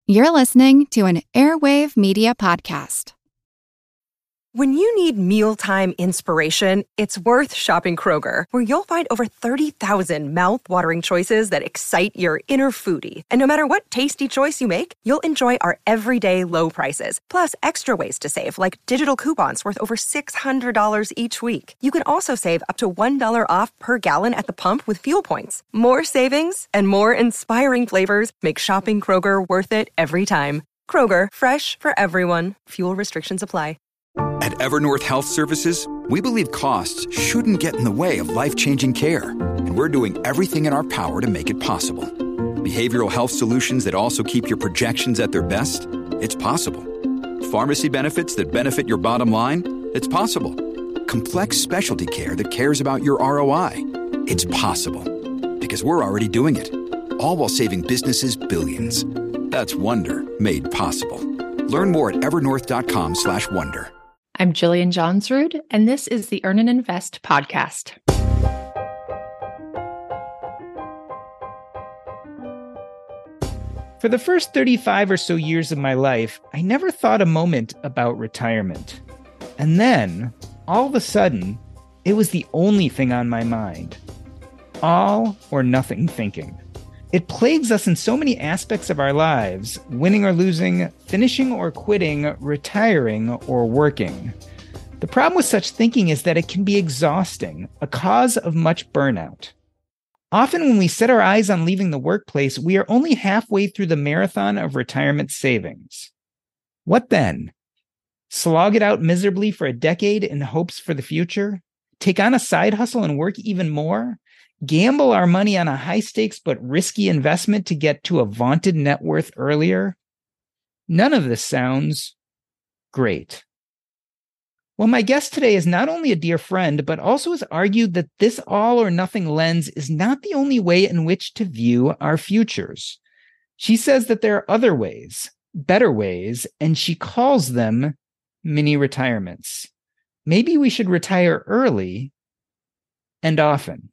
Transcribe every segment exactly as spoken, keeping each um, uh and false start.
You're listening to an Airwave Media Podcast. When you need mealtime inspiration, it's worth shopping Kroger, where you'll find over thirty thousand mouth-watering choices that excite your inner foodie. And no matter what tasty choice you make, you'll enjoy our everyday low prices, plus extra ways to save, like digital coupons worth over six hundred dollars each week. You can also save up to one dollar off per gallon at the pump with fuel points. More savings and more inspiring flavors make shopping Kroger worth it every time. Kroger, fresh for everyone. Fuel restrictions apply. At Evernorth Health Services, we believe costs shouldn't get in the way of life-changing care, and we're doing everything in our power to make it possible. Behavioral health solutions that also keep your projections at their best? It's possible. Pharmacy benefits that benefit your bottom line? It's possible. Complex specialty care that cares about your R O I? It's possible. Because we're already doing it. All while saving businesses billions. That's Wonder made possible. Learn more at evernorth.com slash wonder. I'm Jillian Johnsrud, and this is the Earn and Invest podcast. For the first thirty-five or so years of my life, I never thought a moment about retirement. And then, all of a sudden, it was the only thing on my mind. All or nothing thinking. It plagues us in so many aspects of our lives, winning or losing, finishing or quitting, retiring or working. The problem with such thinking is that it can be exhausting, a cause of much burnout. Often when we set our eyes on leaving the workplace, we are only halfway through the marathon of retirement savings. What then? Slog it out miserably for a decade in hopes for the future? Take on a side hustle and work even more? Gamble our money on a high-stakes but risky investment to get to a vaunted net worth earlier? None of this sounds great. Well, my guest today is not only a dear friend, but also has argued that this all-or-nothing lens is not the only way in which to view our futures. She says that there are other ways, better ways, and she calls them mini-retirements. Maybe we should retire early and often.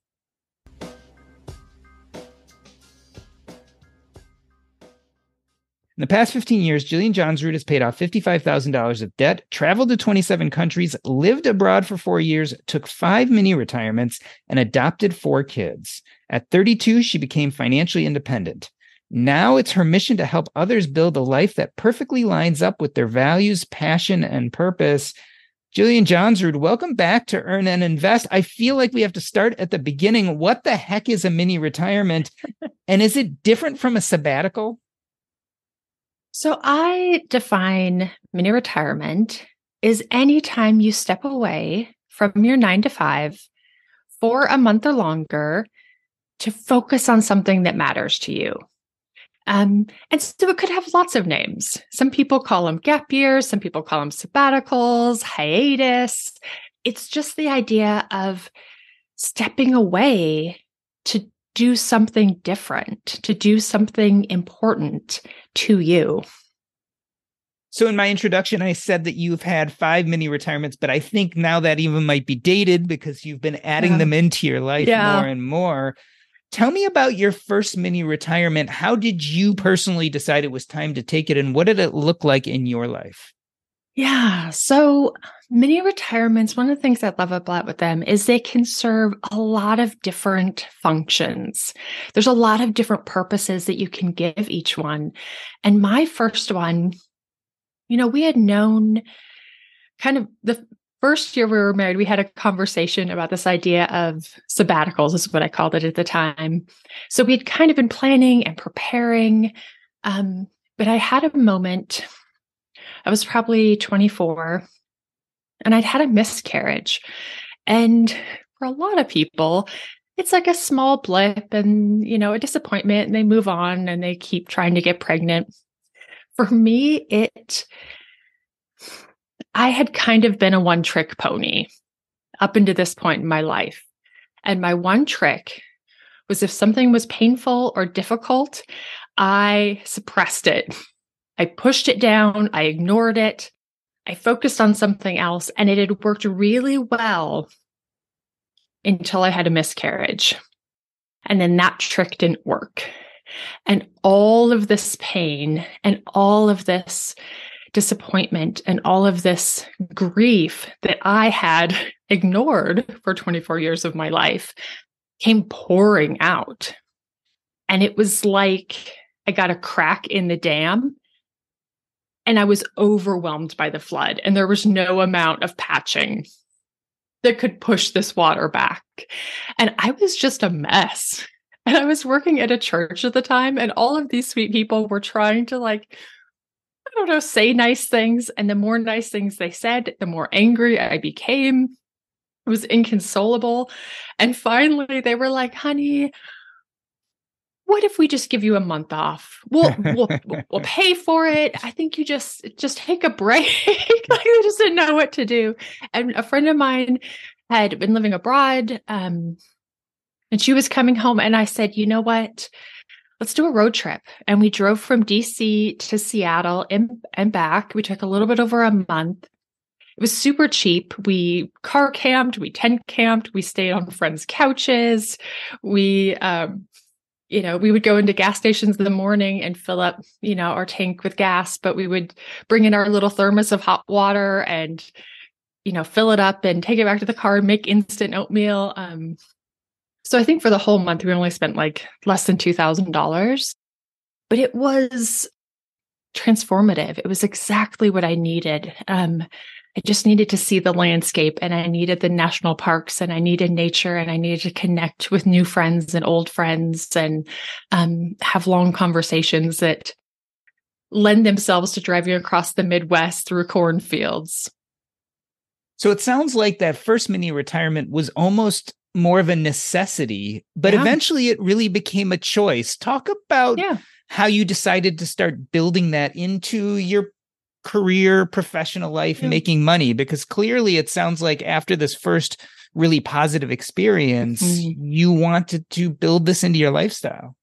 In the past fifteen years, Jillian Johnsrud has paid off fifty-five thousand dollars of debt, traveled to twenty-seven countries, lived abroad for four years, took five mini retirements, and adopted four kids. At thirty-two, she became financially independent. Now it's her mission to help others build a life that perfectly lines up with their values, passion, and purpose. Jillian Johnsrud, welcome back to Earn and Invest. I feel like we have to start at the beginning. What the heck is a mini retirement? And is it different from a sabbatical? So I define mini retirement is any time you step away from your nine to five for a month or longer to focus on something that matters to you. Um, and so it could have lots of names. Some people call them gap years. Some people call them sabbaticals, hiatus. It's just the idea of stepping away to do something different, to do something important to you. So in my introduction, I said that you've had five mini retirements, but I think now that even might be dated because you've been adding yeah. them into your life yeah. more and more. Tell me about your first mini retirement. How did you personally decide it was time to take it, and what did it look like in your life? Yeah. So mini retirements, one of the things I love about with them is they can serve a lot of different functions. There's a lot of different purposes that you can give each one. And my first one, you know, we had known kind of the first year we were married, we had a conversation about this idea of sabbaticals, is what I called it at the time. So we'd kind of been planning and preparing. Um, but I had a moment. I was probably twenty-four and I'd had a miscarriage. And for a lot of people, it's like a small blip and, you know, a disappointment, and they move on and they keep trying to get pregnant. For me, it, I had kind of been a one-trick pony up into this point in my life. And my one trick was if something was painful or difficult, I suppressed it. I pushed it down. I ignored it. I focused on something else, and it had worked really well until I had a miscarriage. And then that trick didn't work. And all of this pain and all of this disappointment and all of this grief that I had ignored for twenty-four years of my life came pouring out. And it was like I got a crack in the dam and I was overwhelmed by the flood. And there was no amount of patching that could push this water back. And I was just a mess. And I was working at a church at the time, and all of these sweet people were trying to, like, I don't know, say nice things. And the more nice things they said, the more angry I became. It was inconsolable. And finally they were like, honey, what if we just give you a month off? We'll, we'll, we'll pay for it. I think you just, just take a break. Like, I just didn't know what to do. And a friend of mine had been living abroad, um, and she was coming home, and I said, you know what? Let's do a road trip. And we drove from D C to Seattle and, and back. We took a little bit over a month. It was super cheap. We car camped, we tent camped, we stayed on friends' couches. We, um, you know, we would go into gas stations in the morning and fill up, you know, our tank with gas, but we would bring in our little thermos of hot water and, you know, fill it up and take it back to the car and make instant oatmeal. Um, So I think for the whole month, we only spent like less than two thousand dollars, but it was transformative. It was exactly what I needed. Um, I just needed to see the landscape, and I needed the national parks, and I needed nature, and I needed to connect with new friends and old friends and um, have long conversations that lend themselves to driving across the Midwest through cornfields. So it sounds like that first mini retirement was almost more of a necessity, but yeah. Eventually it really became a choice. Talk about yeah. how you decided to start building that into your career, professional life, yeah. making money, because clearly it sounds like after this first really positive experience, mm-hmm. you wanted to build this into your lifestyle.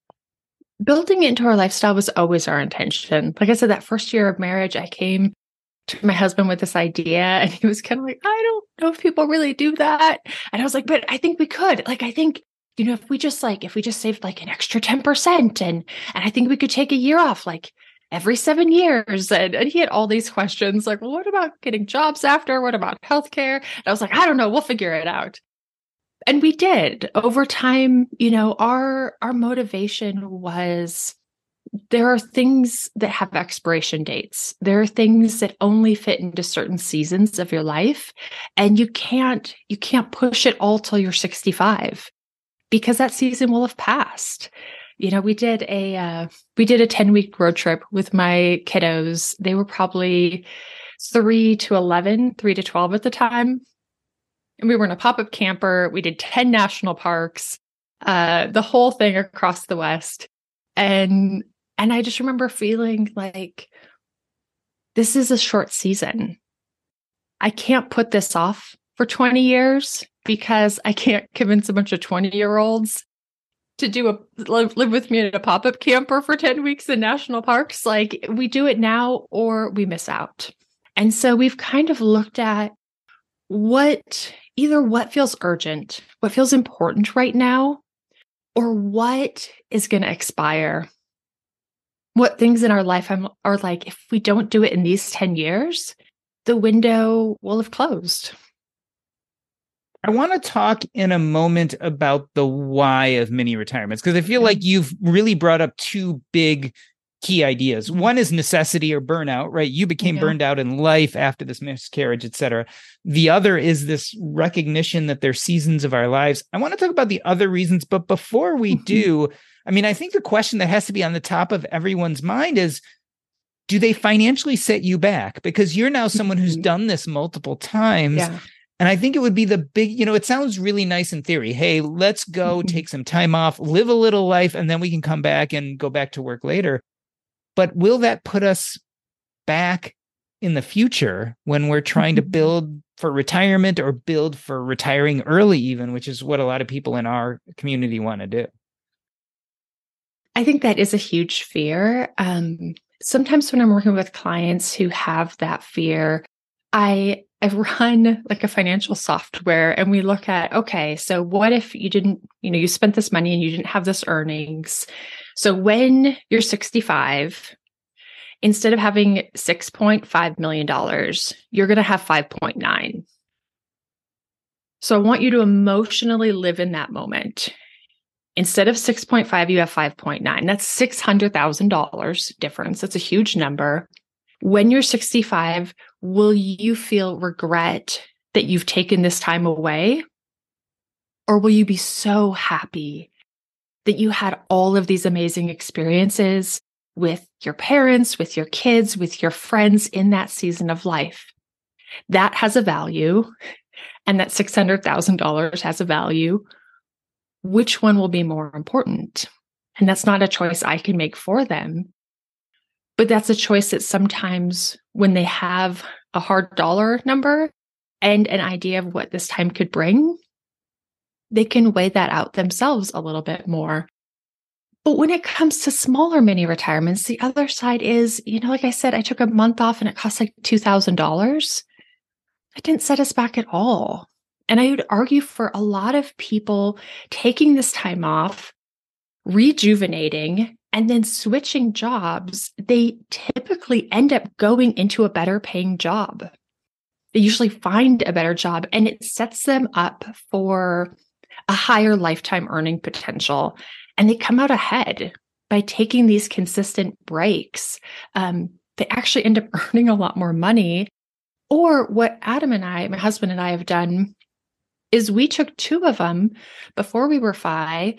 Building it into our lifestyle was always our intention. Like I said, that first year of marriage, I came to my husband with this idea, and he was kind of like, I don't know if people really do that. And I was like, but I think we could. Like, I think, you know, if we just like, if we just saved like an extra ten percent and, and I think we could take a year off, like every seven years. And, and he had all these questions like, well, what about getting jobs after? What about healthcare? And I was like, I don't know. We'll figure it out. And we did. Over time, you know, our, our motivation was, there are things that have expiration dates. There are things that only fit into certain seasons of your life. And you can't, you can't push it all till you're sixty-five, because that season will have passed. You know, we did a, uh, we did a ten week road trip with my kiddos. They were probably three to eleven, three to twelve at the time. And we were in a pop-up camper. We did ten national parks, uh, the whole thing across the West. And And I just remember feeling like, this is a short season. I can't put this off for twenty years because I can't convince a bunch of twenty-year-olds to do a live, live with me in a pop-up camper for ten weeks in national parks. Like, we do it now or we miss out. And so we've kind of looked at what, either what feels urgent, what feels important right now, or what is going to expire. What things in our life are like, if we don't do it in these ten years, the window will have closed. I want to talk in a moment about the why of mini retirements, because I feel like you've really brought up two big key ideas. One is necessity or burnout, right? You became yeah. burned out in life after this miscarriage, et cetera. The other is this recognition that there's seasons of our lives. I want to talk about the other reasons, but before we do, I mean, I think the question that has to be on the top of everyone's mind is, do they financially set you back? Because you're now someone who's done this multiple times. Yeah. And I think it would be the big, you know, it sounds really nice in theory. Hey, let's go take some time off, live a little life, and then we can come back and go back to work later. But will that put us back in the future when we're trying to build for retirement or build for retiring early even, which is what a lot of people in our community want to do? I think that is a huge fear. Um, sometimes when I'm working with clients who have that fear, I I run like a financial software and we look at, okay, so what if you didn't, you know, you spent this money and you didn't have this earnings. So when you're sixty-five, instead of having six point five million dollars, you're going to have five point nine. So I want you to emotionally live in that moment. Instead of six point five, you have five point nine. That's six hundred thousand dollars difference. That's a huge number. When you're sixty-five, will you feel regret that you've taken this time away? Or will you be so happy that you had all of these amazing experiences with your parents, with your kids, with your friends in that season of life? That has a value, and that six hundred thousand dollars has a value. Which one will be more important? And that's not a choice I can make for them. But that's a choice that sometimes when they have a hard dollar number and an idea of what this time could bring, they can weigh that out themselves a little bit more. But when it comes to smaller mini retirements, the other side is, you know, like I said, I took a month off and it cost like two thousand dollars. It didn't set us back at all. And I would argue for a lot of people taking this time off, rejuvenating, and then switching jobs, they typically end up going into a better paying job. They usually find a better job and it sets them up for a higher lifetime earning potential. And they come out ahead by taking these consistent breaks. Um, they actually end up earning a lot more money. Or what Adam and I, my husband and I have done is we took two of them before we were five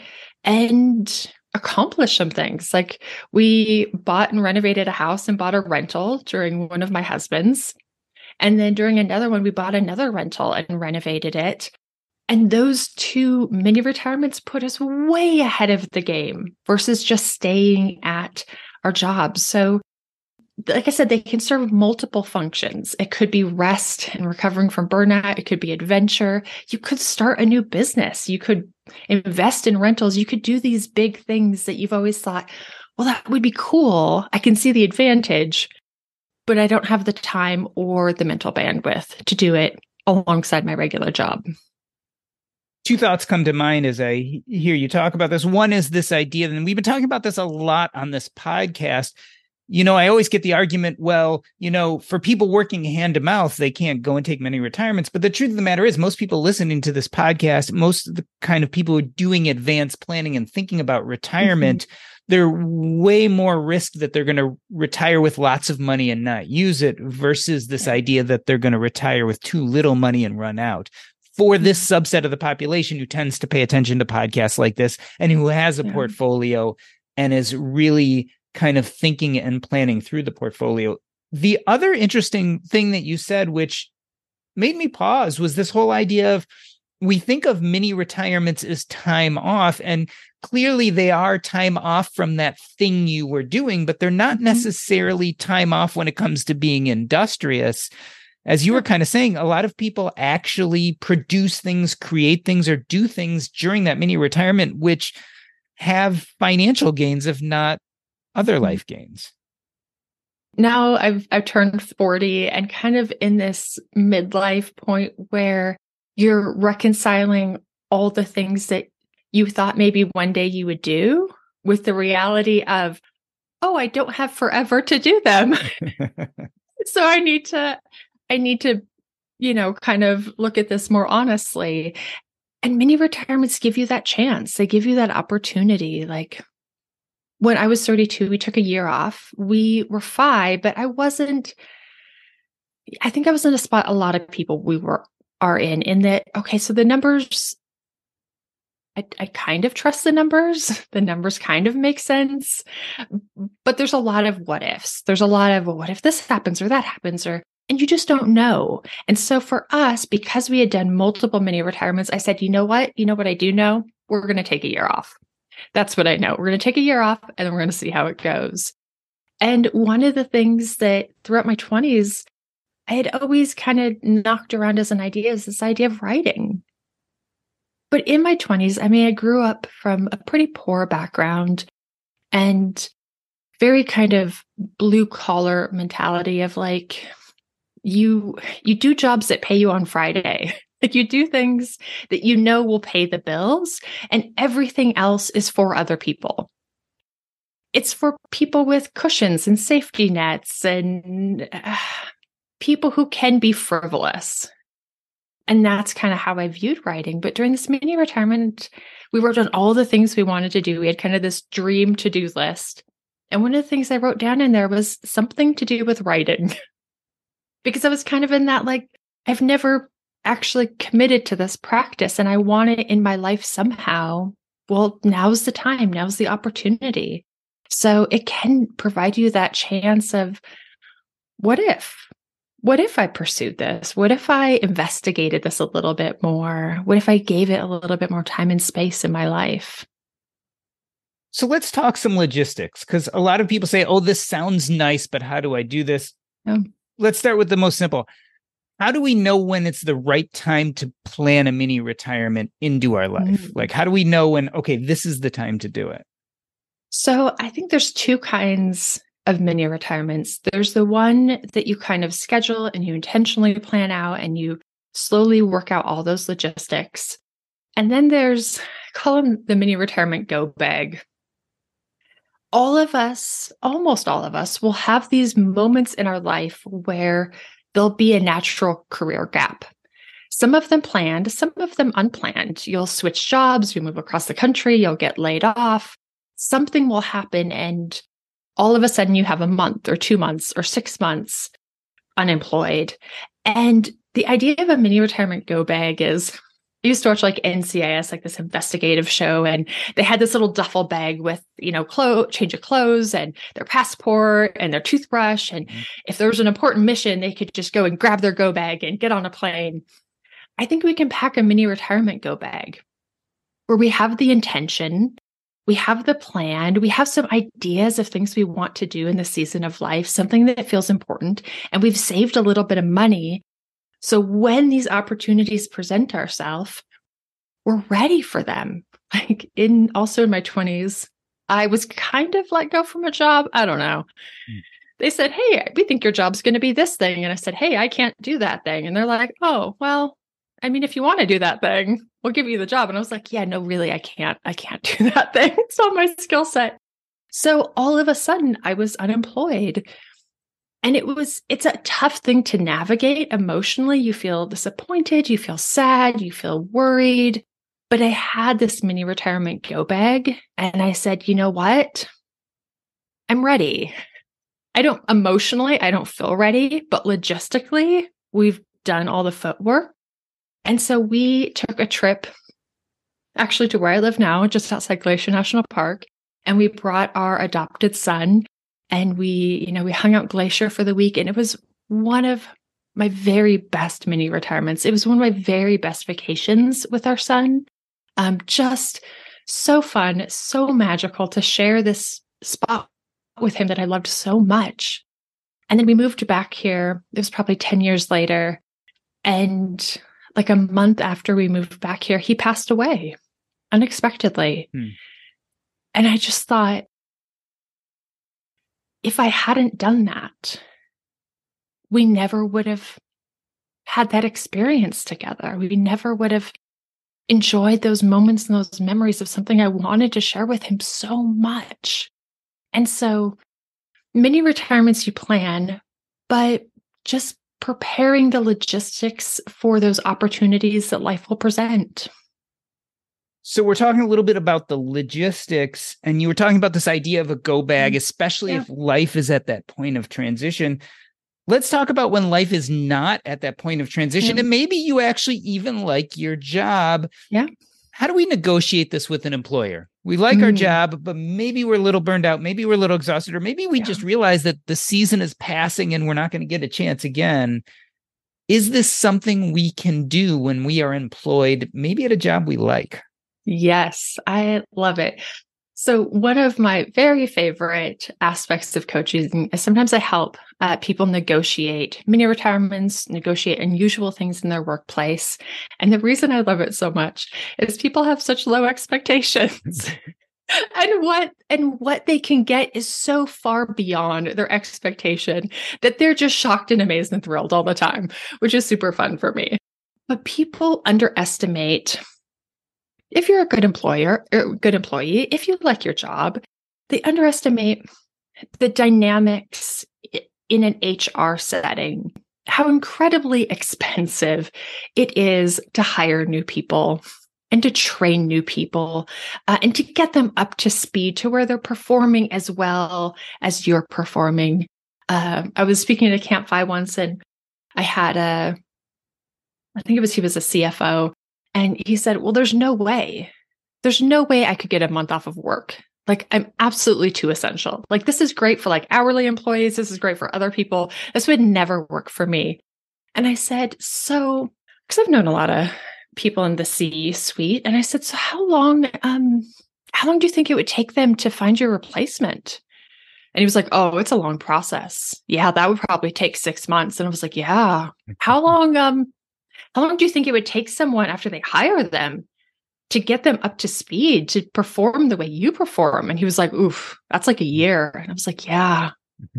and accomplish some things. Like we bought and renovated a house and bought a rental during one of my husband's. And then during another one, we bought another rental and renovated it. And those two mini retirements put us way ahead of the game versus just staying at our jobs. So like I said, they can serve multiple functions. It could be rest and recovering from burnout. It could be adventure. You could start a new business. You could invest in rentals. You could do these big things that you've always thought, well, that would be cool. I can see the advantage, but I don't have the time or the mental bandwidth to do it alongside my regular job. Two thoughts come to mind as I hear you talk about this. One is this idea, and we've been talking about this a lot on this podcast. You know, I always get the argument, well, you know, for people working hand to mouth, they can't go and take many retirements. But the truth of the matter is most people listening to this podcast, most of the kind of people who are doing advanced planning and thinking about retirement, mm-hmm. they're way more risk that they're going to retire with lots of money and not use it versus this idea that they're going to retire with too little money and run out. For this subset of the population who tends to pay attention to podcasts like this and who has a yeah. portfolio and is really kind of thinking and planning through the portfolio. The other interesting thing that you said, which made me pause, was this whole idea of we think of mini retirements as time off, and clearly they are time off from that thing you were doing, but they're not necessarily time off when it comes to being industrious. As you were kind of saying, a lot of people actually produce things, create things, or do things during that mini retirement, which have financial gains, if not other life gains. Now I've I've turned forty and kind of in this midlife point where you're reconciling all the things that you thought maybe one day you would do with the reality of, oh, I don't have forever to do them. So I need to I need to, you know, kind of look at this more honestly. And mini retirements give you that chance. They give you that opportunity. Like when I was thirty-two, we took a year off. We were five, but I wasn't, I think I was in a spot a lot of people we were are in, in that, okay, so the numbers, I, I kind of trust the numbers. The numbers kind of make sense, but there's a lot of what ifs. There's a lot of, well, what if this happens or that happens, or, and you just don't know. And so for us, because we had done multiple mini retirements, I said, you know what? You know what I do know? We're going to take a year off. That's what I know. We're going to take a year off and then we're going to see how it goes. And one of the things that throughout my twenties, I had always kind of knocked around as an idea is this idea of writing. But in my twenties, I mean, I grew up from a pretty poor background and very kind of blue collar mentality of like, you you do jobs that pay you on Friday. Like you do things that you know will pay the bills, and everything else is for other people. It's for people with cushions and safety nets and uh, people who can be frivolous. And that's kind of how I viewed writing. But during this mini retirement, we wrote down all the things we wanted to do. We had kind of this dream to-do list. And one of the things I wrote down in there was something to do with writing. Because I was kind of in that, like, I've never actually committed to this practice and I want it in my life somehow. Well, now's the time. Now's the opportunity. So it can provide you that chance of, what if? What if I pursued this? What if I investigated this a little bit more? What if I gave it a little bit more time and space in my life? So let's talk some logistics, because a lot of people say, oh, this sounds nice, but how do I do this? Yeah. Let's start with the most simple. How do we know when it's the right time to plan a mini retirement into our life? Mm. Like, how do we know when, okay, this is the time to do it? So I think there's two kinds of mini retirements. There's the one that you kind of schedule and you intentionally plan out and you slowly work out all those logistics. And then there's, I call them the mini retirement go bag. All of us, almost all of us, will have these moments in our life where there'll be a natural career gap. Some of them planned, some of them unplanned. You'll switch jobs, you move across the country, you'll get laid off. Something will happen and all of a sudden you have a month or two months or six months unemployed. And the idea of a mini retirement go bag is, I used to watch like N C I S, like this investigative show, and they had this little duffel bag with, you know, clothes, change of clothes and their passport and their toothbrush. And mm-hmm. if there was an important mission, they could just go and grab their go bag and get on a plane. I think we can pack a mini retirement go bag where we have the intention, we have the plan, we have some ideas of things we want to do in the season of life, something that feels important, and we've saved a little bit of money. So when these opportunities present ourselves, we're ready for them. Like in also in my twenties, I was kind of let go from a job. I don't know. Mm. They said, hey, we think your job's going to be this thing. And I said, hey, I can't do that thing. And they're like, oh, well, I mean, if you want to do that thing, we'll give you the job. And I was like, yeah, no, really, I can't. I can't do that thing. It's not my skill set. So all of a sudden I was unemployed. And it was, it's a tough thing to navigate emotionally. You feel disappointed, you feel sad, you feel worried. But I had this mini retirement go bag and I said, you know what? I'm ready. I don't emotionally, I don't feel ready, but logistically, we've done all the footwork. And so we took a trip actually to where I live now, just outside Glacier National Park. And we brought our adopted son. And we, you know, we hung out Glacier for the week, and it was one of my very best mini retirements. It was one of my very best vacations with our son. Um, just so fun, so magical to share this spot with him that I loved so much. And then we moved back here. It was probably ten years later. And like a month after we moved back here, he passed away unexpectedly. Hmm. And I just thought, if I hadn't done that, we never would have had that experience together. We never would have enjoyed those moments and those memories of something I wanted to share with him so much. And so many retirements you plan, but just preparing the logistics for those opportunities that life will present. So we're talking a little bit about the logistics, and you were talking about this idea of a go bag, especially yeah. if life is at that point of transition. Let's talk about when life is not at that point of transition, yeah. and maybe you actually even like your job. Yeah. How do we negotiate this with an employer? We like mm. our job, but maybe we're a little burned out. Maybe we're a little exhausted, or maybe we yeah. just realize that the season is passing and we're not going to get a chance again. Is this something we can do when we are employed, maybe at a job we like? Yes, I love it. So one of my very favorite aspects of coaching is sometimes I help uh, people negotiate mini retirements, negotiate unusual things in their workplace. And the reason I love it so much is people have such low expectations. and what and what they can get is so far beyond their expectation that they're just shocked and amazed and thrilled all the time, which is super fun for me. But people underestimate, if you're a good employer or good employee, if you like your job, they underestimate the dynamics in an H R setting, how incredibly expensive it is to hire new people and to train new people uh, and to get them up to speed to where they're performing as well as you're performing. Uh, I was speaking at a Camp Fi once, and I had a, I think it was, he was a C F O, and he said, well, there's no way, there's no way I could get a month off of work. Like, I'm absolutely too essential. Like, this is great for like hourly employees. This is great for other people. This would never work for me. And I said, so, because I've known a lot of people in the C-suite. And I said, so how long, um, how long do you think it would take them to find your replacement? And he was like, oh, it's a long process. Yeah, that would probably take six months. And I was like, yeah, how long, um, how long do you think it would take someone after they hire them to get them up to speed to perform the way you perform? And he was like, oof, that's like a year. And I was like, yeah,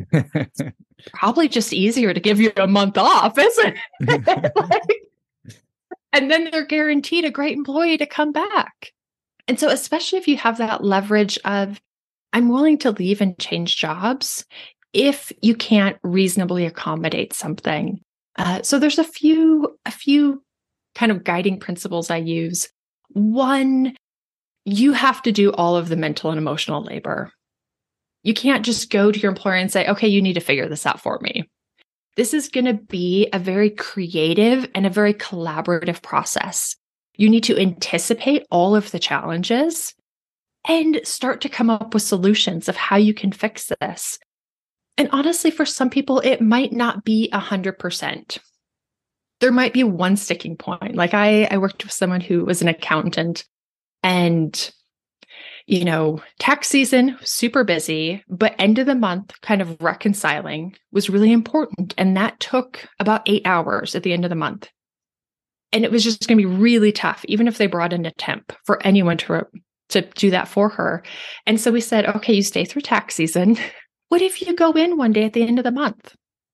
probably just easier to give you a month off, isn't it? Like, and then they're guaranteed a great employee to come back. And so, especially if you have that leverage of, I'm willing to leave and change jobs if you can't reasonably accommodate something. Uh, so there's a few, a few kind of guiding principles I use. One, you have to do all of the mental and emotional labor. You can't just go to your employer and say, okay, you need to figure this out for me. This is going to be a very creative and a very collaborative process. You need to anticipate all of the challenges and start to come up with solutions of how you can fix this. And honestly, for some people, it might not be one hundred percent. There might be one sticking point. Like I, I worked with someone who was an accountant, and, you know, tax season, super busy, but end of the month kind of reconciling was really important. And that took about eight hours at the end of the month. And it was just going to be really tough, even if they brought in a temp, for anyone to, to do that for her. And so we said, okay, you stay through tax season. What if you go in one day at the end of the month?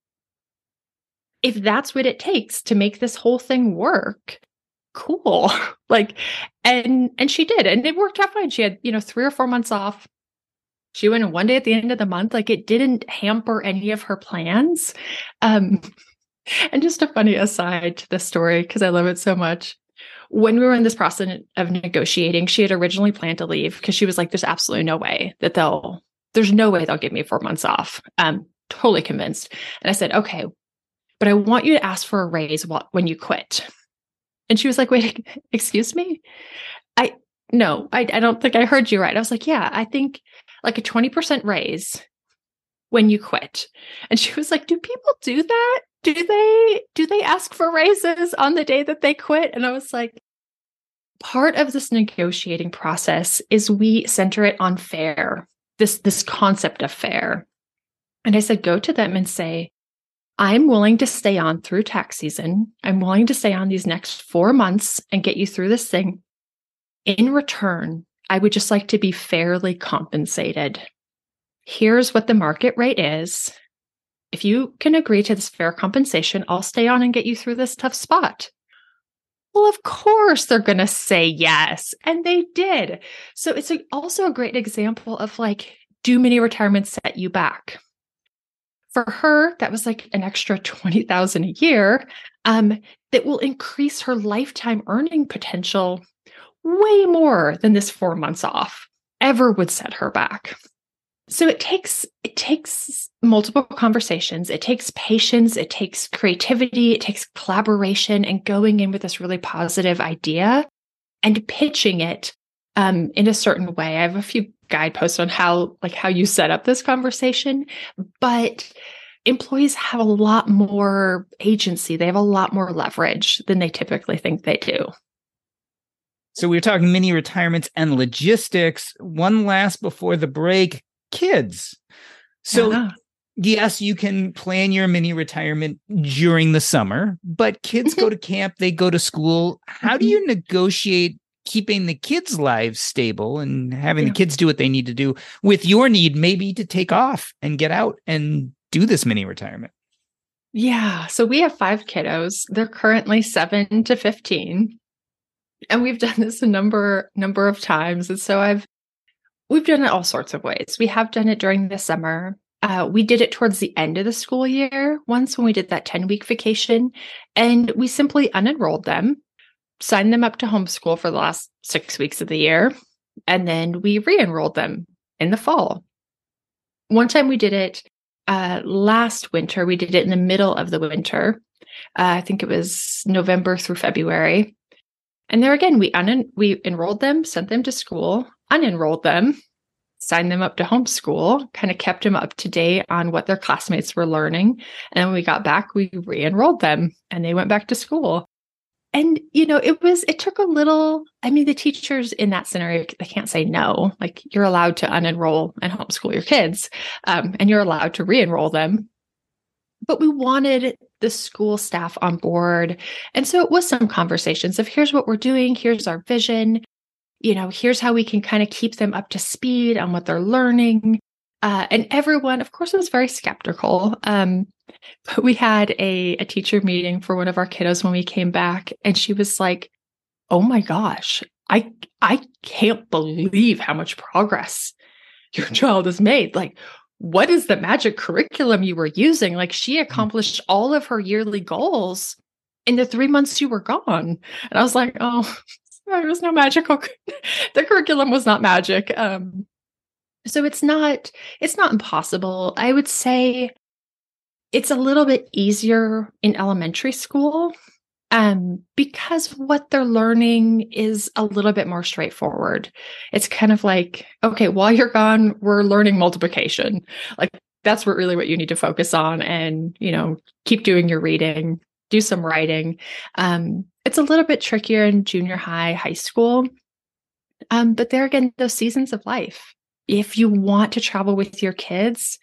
If that's what it takes to make this whole thing work, cool. Like, and, and she did, and it worked out fine. She had, you know, three or four months off. She went in one day at the end of the month. Like, it didn't hamper any of her plans. Um, and just a funny aside to this story, because I love it so much. When we were in this process of negotiating, she had originally planned to leave because she was like, there's absolutely no way that they'll, there's no way they'll give me four months off. Um, totally convinced. And I said, okay, but I want you to ask for a raise when you quit. And she was like, wait, excuse me? I, no, I, I don't think I heard you right. I was like, yeah, I think like a twenty percent raise when you quit. And she was like, do people do that? Do they, do they ask for raises on the day that they quit? And I was like, part of this negotiating process is we center it on fair, this, this concept of fair. And I said, go to them and say, I'm willing to stay on through tax season. I'm willing to stay on these next four months and get you through this thing. In return, I would just like to be fairly compensated. Here's what the market rate is. If you can agree to this fair compensation, I'll stay on and get you through this tough spot. Well, of course, they're going to say yes. And they did. So it's a, also a great example of like, do mini retirements set you back? For her, that was like an extra twenty thousand dollars a year um, that will increase her lifetime earning potential way more than this four months off ever would set her back. So it takes, it takes multiple conversations. It takes patience. It takes creativity. It takes collaboration and going in with this really positive idea and pitching it um, in a certain way. I have a few guideposts on how, like how you set up this conversation, but employees have a lot more agency. They have a lot more leverage than they typically think they do. So we were talking mini retirements and logistics. One last before the break, kids. So yeah. Yes, you can plan your mini retirement during the summer, but kids go to camp, they go to school. How do you negotiate keeping the kids' lives stable and having Yeah. the kids do what they need to do with your need maybe to take off and get out and do this mini retirement. Yeah. So we have five kiddos. They're currently seven to fifteen. And we've done this a number, number of times. And so I've, we've done it all sorts of ways. We have done it during the summer. Uh, we did it towards the end of the school year once when we did that ten week vacation, and we simply unenrolled them, signed them up to homeschool for the last six weeks of the year, and then we re-enrolled them in the fall. One time we did it uh, last winter. We did it in the middle of the winter. Uh, I think it was November through February. And there again, we un- we enrolled them, sent them to school, unenrolled them, signed them up to homeschool, kind of kept them up to date on what their classmates were learning. And when we got back, we re-enrolled them and they went back to school. And, you know, it was, it took a little, I mean, the teachers in that scenario, they can't say no. Like, you're allowed to unenroll and homeschool your kids, um, and you're allowed to re-enroll them. But we wanted the school staff on board. And so it was some conversations of, here's what we're doing, here's our vision. You know, here's how we can kind of keep them up to speed on what they're learning. Uh, and everyone, of course, was very skeptical. Um, but we had a, a teacher meeting for one of our kiddos when we came back, and she was like, oh my gosh, I, I can't believe how much progress your child has made. Like, what is the magic curriculum you were using? Like, she accomplished all of her yearly goals in the three months you were gone. And I was like, oh, there was no magical, the curriculum was not magic. Um, so it's not, it's not impossible. I would say it's a little bit easier in elementary school um, because what they're learning is a little bit more straightforward. It's kind of like, okay, while you're gone, we're learning multiplication. Like, that's what really what you need to focus on, and, you know, keep doing your reading, do some writing. Um, It's a little bit trickier in junior high, high school. Um, but there again, those seasons of life. If you want to travel with your kids,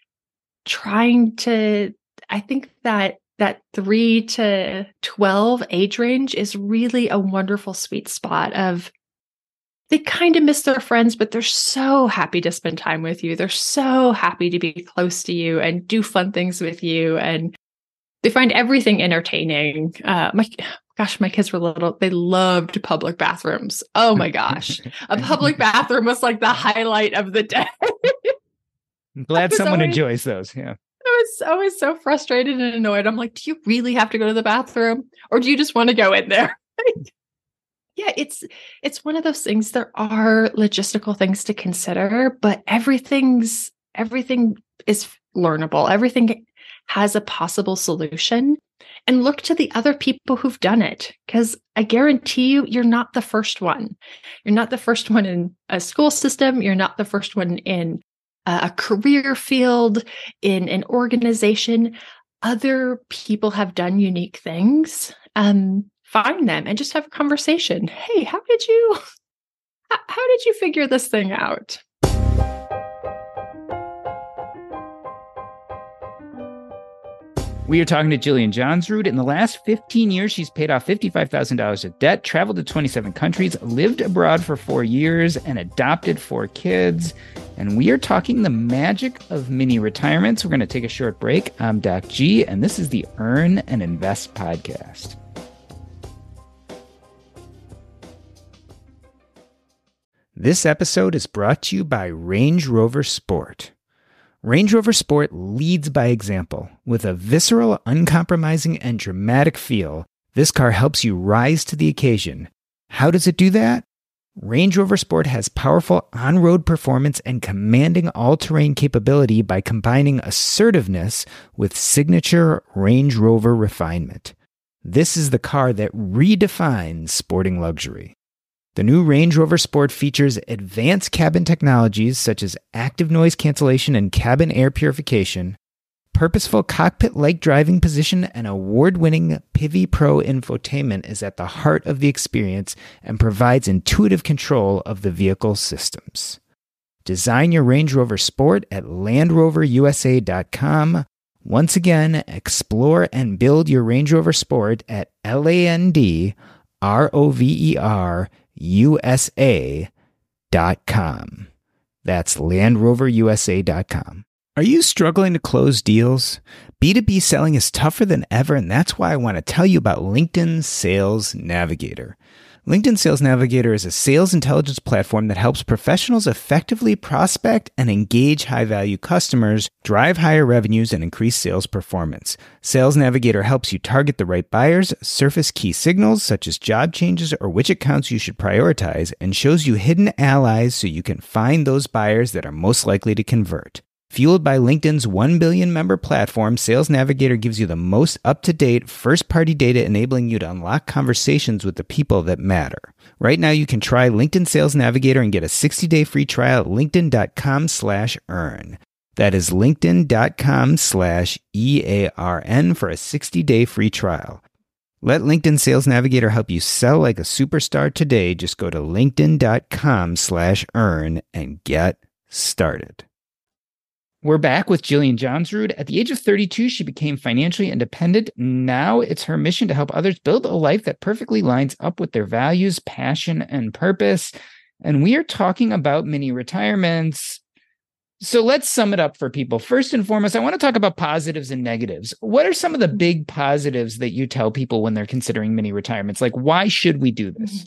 trying to, I think that that three to twelve age range is really a wonderful sweet spot of, they kind of miss their friends, but they're so happy to spend time with you. They're so happy to be close to you and do fun things with you. And they find everything entertaining. Uh, my Gosh, my kids were little. They loved public bathrooms. Oh my gosh. A public bathroom was like the highlight of the day. I'm glad someone always, enjoys those. Yeah. I was always so frustrated and annoyed. I'm like, do you really have to go to the bathroom, or do you just want to go in there? Yeah, it's it's one of those things. There are logistical things to consider, but everything's everything is learnable. Everything has a possible solution. And look to the other people who've done it, because I guarantee you, you're not the first one. You're not the first one in a school system. You're not the first one in a career field, in an organization. Other people have done unique things. Um, find them and just have a conversation. Hey, how did you, how, how did you figure this thing out? We are talking to Jillian Johnsrud. In the last fifteen years, she's paid off fifty-five thousand dollars of debt, traveled to twenty-seven countries, lived abroad for four years, and adopted four kids. And we are talking the magic of mini retirements. We're going to take a short break. I'm Doc G, and this is the Earn and Invest podcast. This episode is brought to you by Range Rover Sport. Range Rover Sport leads by example. With a visceral, uncompromising, and dramatic feel, this car helps you rise to the occasion. How does it do that? Range Rover Sport has powerful on-road performance and commanding all-terrain capability by combining assertiveness with signature Range Rover refinement. This is the car that redefines sporting luxury. The new Range Rover Sport features advanced cabin technologies such as active noise cancellation and cabin air purification, purposeful cockpit-like driving position, and award-winning Pivi Pro infotainment is at the heart of the experience and provides intuitive control of the vehicle systems. Design your Range Rover Sport at land rover u s a dot com. Once again, explore and build your Range Rover Sport at L A N D R O V E R U S A dot com. That's Land Rover U S A dot com. Are you struggling to close deals? B two B selling is tougher than ever, and that's why I want to tell you about LinkedIn Sales Navigator. LinkedIn Sales Navigator is a sales intelligence platform that helps professionals effectively prospect and engage high-value customers, drive higher revenues, and increase sales performance. Sales Navigator helps you target the right buyers, surface key signals such as job changes or which accounts you should prioritize, and shows you hidden allies so you can find those buyers that are most likely to convert. Fueled by LinkedIn's one billion member platform, Sales Navigator gives you the most up-to-date, first-party data enabling you to unlock conversations with the people that matter. Right now, you can try LinkedIn Sales Navigator and get a sixty-day free trial at linkedin.com slash earn. That is linkedin.com slash E-A-R-N for a sixty-day free trial. Let LinkedIn Sales Navigator help you sell like a superstar today. Just go to linkedin.com slash earn and get started. We're back with Jillian Johnsrud. At the age of thirty-two, she became financially independent. Now it's her mission to help others build a life that perfectly lines up with their values, passion, and purpose. And we are talking about mini retirements. So let's sum it up for people. First and foremost, I want to talk about positives and negatives. What are some of the big positives that you tell people when they're considering mini retirements? Like, why should we do this?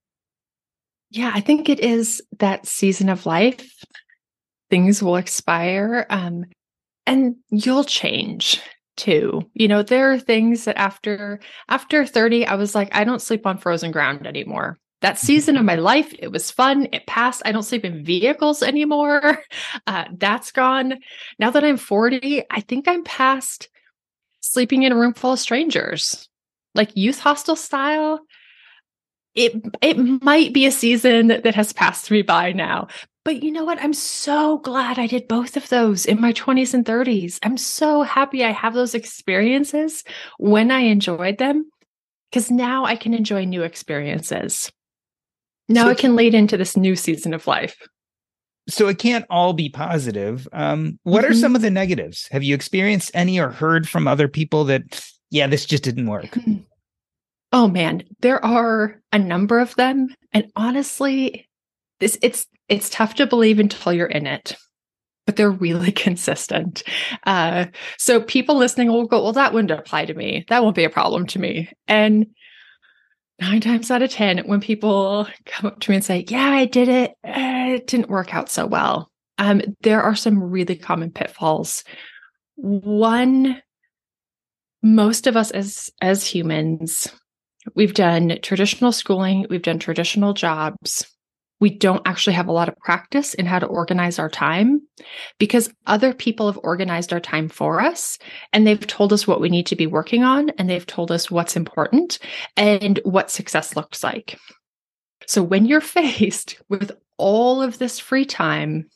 Yeah, I think it is that season of life. Things will expire, um, and you'll change too. You know, there are things that after after thirty, I was like, I don't sleep on frozen ground anymore. That season of my life, it was fun. It passed. I don't sleep in vehicles anymore. Uh, that's gone. Now that I'm forty, I think I'm past sleeping in a room full of strangers, like youth hostel style. It it might be a season that, that has passed me by now. But you know what? I'm so glad I did both of those in my twenties and thirties. I'm so happy I have those experiences when I enjoyed them, because now I can enjoy new experiences. Now so, I can lead into this new season of life. So it can't all be positive. Um, what mm-hmm. are some of the negatives? Have you experienced any or heard from other people that, yeah, this just didn't work? Oh man, there are a number of them. And honestly, this it's it's tough to believe until you're in it, but they're really consistent. Uh, so people listening will go, well, that wouldn't apply to me. That won't be a problem to me. And nine times out of ten, when people come up to me and say, yeah, I did it, uh, it didn't work out so well. Um, there are some really common pitfalls. One, most of us as, as humans, we've done traditional schooling, we've done traditional jobs. We don't actually have a lot of practice in how to organize our time because other people have organized our time for us and they've told us what we need to be working on and they've told us what's important and what success looks like. So when you're faced with all of this free time,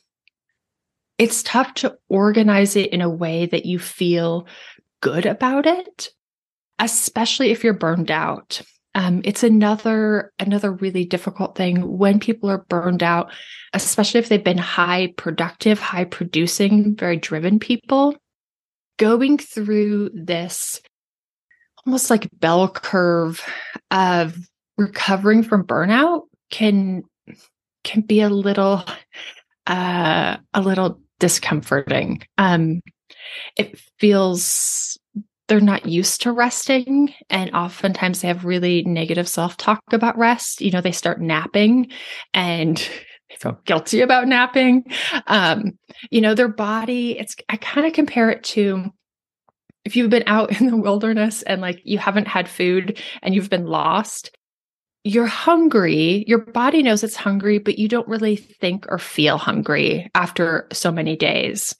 it's tough to organize it in a way that you feel good about it, especially if you're burned out. Um, it's another another really difficult thing when people are burned out, especially if they've been high productive, high producing, very driven people. Going through this almost like bell curve of recovering from burnout can can be a little uh, a little discomforting. Um, it feels they're not used to resting. And oftentimes they have really negative self-talk about rest. You know, they start napping and they feel guilty about napping. Um, you know, their body, it's, I kind of compare it to if you've been out in the wilderness and like you haven't had food and you've been lost, you're hungry. Your body knows it's hungry, but you don't really think or feel hungry after so many days.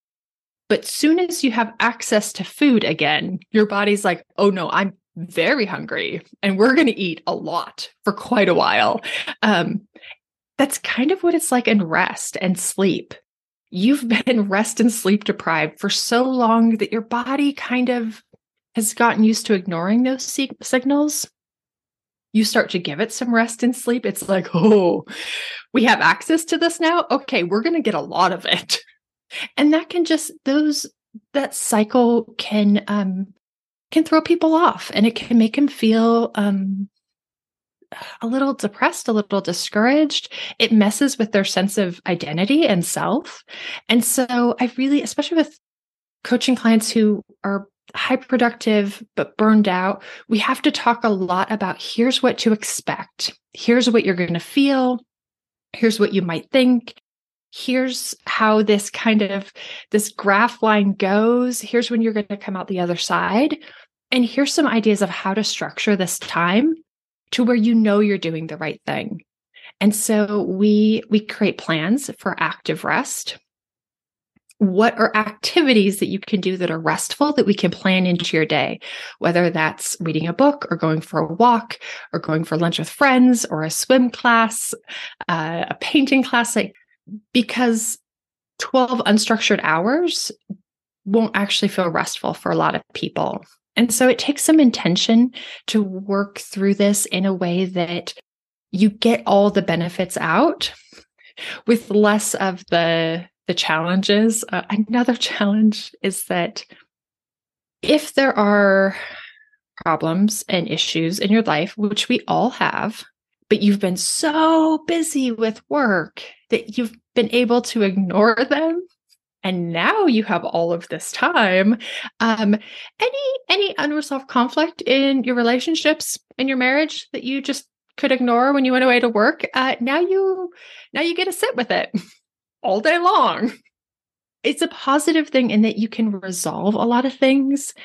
But soon as you have access to food again, your body's like, oh no, I'm very hungry and we're going to eat a lot for quite a while. Um, that's kind of what it's like in rest and sleep. You've been rest and sleep deprived for so long that your body kind of has gotten used to ignoring those sig- signals. You start to give it some rest and sleep. It's like, oh, we have access to this now. Okay, we're going to get a lot of it. And that can just, those, that cycle can, um, can throw people off and it can make them feel, um, a little depressed, a little discouraged. It messes with their sense of identity and self. And so I really, especially with coaching clients who are high productive but burned out, we have to talk a lot about here's what to expect. Here's what you're going to feel. Here's what you might think. Here's how this kind of, this graph line goes. Here's when you're going to come out the other side. And here's some ideas of how to structure this time to where you know you're doing the right thing. And so we we create plans for active rest. What are activities that you can do that are restful that we can plan into your day, whether that's reading a book or going for a walk or going for lunch with friends or a swim class, uh, a painting class, like, because twelve unstructured hours won't actually feel restful for a lot of people. And so it takes some intention to work through this in a way that you get all the benefits out with less of the, the challenges. Uh, another challenge is that if there are problems and issues in your life, which we all have, but you've been so busy with work that you've been able to ignore them, and now you have all of this time. Um, any any unresolved conflict in your relationships, in your marriage that you just could ignore when you went away to work, uh, now you now you get to sit with it all day long. It's a positive thing in that you can resolve a lot of things,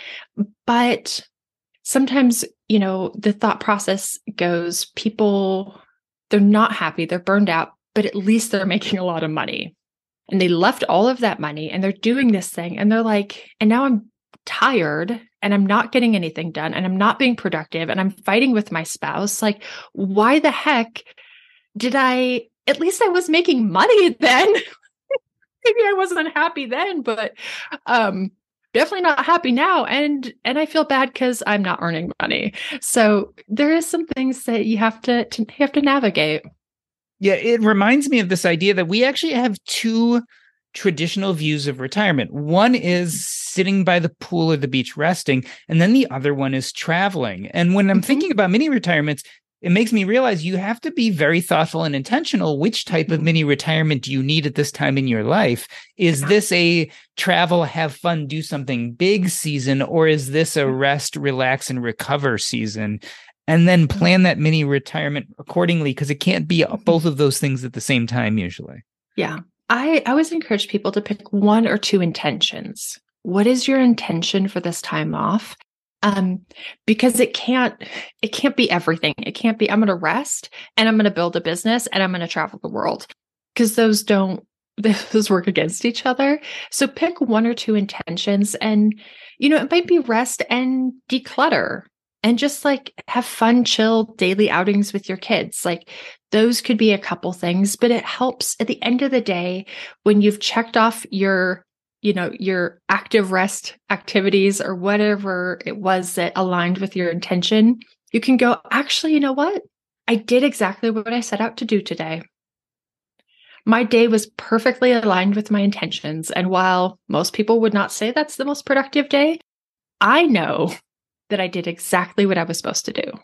but sometimes, you know, the thought process goes, people, they're not happy, they're burned out, but at least they're making a lot of money. And they left all of that money and they're doing this thing. And they're like, and now I'm tired and I'm not getting anything done and I'm not being productive and I'm fighting with my spouse. Like, why the heck did I, at least I was making money then. Maybe I wasn't happy then, but um, definitely not happy now. And, and I feel bad because I'm not earning money. So there is some things that you have to, to you have to navigate. Yeah, it reminds me of this idea that we actually have two traditional views of retirement. One is sitting by the pool or the beach resting, and then the other one is traveling. And when I'm mm-hmm. thinking about mini retirements, it makes me realize you have to be very thoughtful and intentional. Which type of mini retirement do you need at this time in your life? Is this a travel, have fun, do something big season, or is this a rest, relax, and recover season? And then plan that mini retirement accordingly, because it can't be both of those things at the same time usually. Yeah. I, I always encourage people to pick one or two intentions. What is your intention for this time off? Um, because it can't, it can't be everything. It can't be, I'm going to rest and I'm going to build a business and I'm going to travel the world, because those don't, those work against each other. So pick one or two intentions, and, you know, it might be rest and declutter. And just like have fun, chill daily outings with your kids. Like those could be a couple things, but it helps at the end of the day when you've checked off your, you know, your active rest activities or whatever it was that aligned with your intention. You can go, actually, you know what? I did exactly what I set out to do today. My day was perfectly aligned with my intentions. And while most people would not say that's the most productive day, I know that I did exactly what I was supposed to do.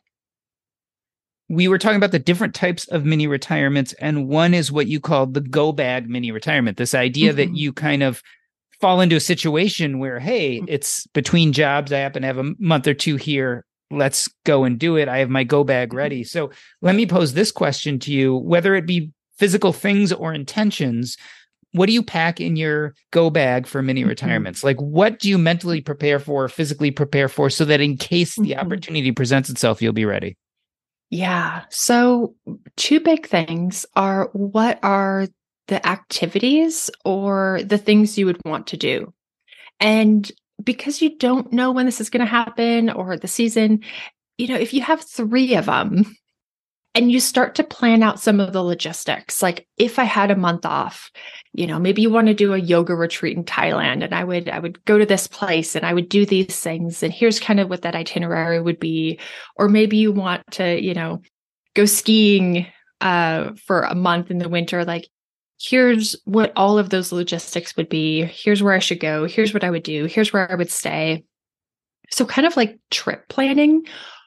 We were talking about the different types of mini retirements, and one is what you call the go bag mini retirement. This idea mm-hmm. that you kind of fall into a situation where, hey, it's between jobs. I happen to have a month or two here. Let's go and do it. I have my go bag ready. So let me pose this question to you, whether it be physical things or intentions. What do you pack in your go bag for mini retirements? Mm-hmm. Like, what do you mentally prepare for, physically prepare for, so that in case the mm-hmm. opportunity presents itself, you'll be ready? Yeah. So two big things are, what are the activities or the things you would want to do? And because you don't know when this is going to happen or the season, you know, if you have three of them, and you start to plan out some of the logistics, like if I had a month off, you know, maybe you want to do a yoga retreat in Thailand, and I would, I would go to this place and I would do these things. And here's kind of what that itinerary would be. Or maybe you want to, you know, go skiing uh, for a month in the winter. Like, here's what all of those logistics would be. Here's where I should go. Here's what I would do. Here's where I would stay. So kind of like trip planning.